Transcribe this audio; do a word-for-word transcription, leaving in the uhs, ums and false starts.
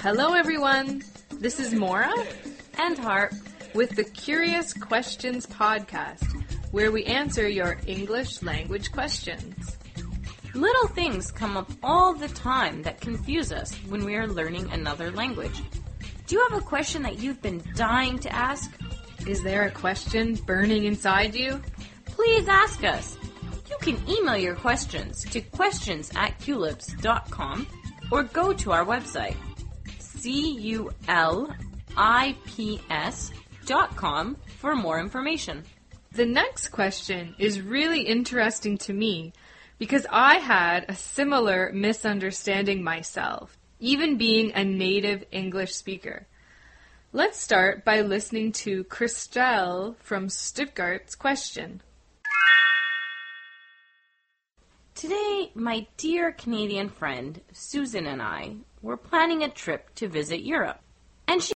Hello everyone, this is Maura and Harp with the Curious Questions podcast, where we answer your English language questions. Little things come up all the time that confuse us when we are learning another language. Do you have a question that you've been dying to ask? Is there a question burning inside you? Please ask us. You can email your questions to questions at culips dot com or go to our website, C U L I P S dot com, for more information. The next question is really interesting to me because I had a similar misunderstanding myself, even being a native English speaker. Let's start by listening to Christelle from Stuttgart's question. Today, my dear Canadian friend Susan and I were planning a trip to visit Europe, and she